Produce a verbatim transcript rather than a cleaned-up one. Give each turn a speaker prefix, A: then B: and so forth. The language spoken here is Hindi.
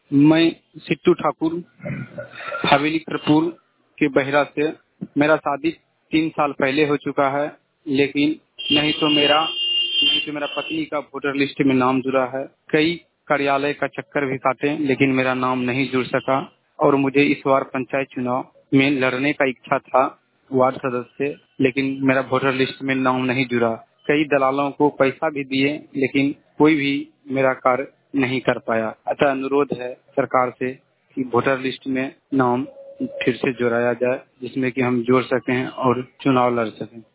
A: मैं सिट्टू ठाकुर हवेली करपुर के बहरा से। मेरा शादी तीन साल पहले हो चुका है, लेकिन नहीं तो मेरा नहीं तो मेरा पत्नी का वोटर लिस्ट में नाम जुड़ा है। कई कार्यालय का चक्कर भी काटे, लेकिन मेरा नाम नहीं जुड़ सका। और मुझे इस बार पंचायत चुनाव में लड़ने का इच्छा था वार्ड सदस्य, लेकिन मेरा वोटर लिस्ट में नाम नहीं जुड़ा। कई दलालों को पैसा भी दिए, लेकिन कोई भी मेरा कार्य नहीं कर पाया। अतः अनुरोध है सरकार से कि वोटर लिस्ट में नाम फिर से जोड़ाया जाए, जिसमें कि हम जोड़ सकें और चुनाव लड़ सकें।